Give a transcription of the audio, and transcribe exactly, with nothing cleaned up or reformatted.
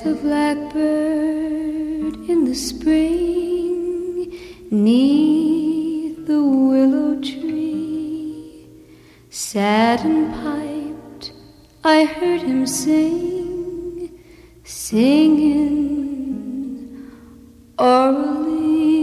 the blackbird in the spring, 'neath the willow tree. Sad and piped, I heard him sing, singing orally.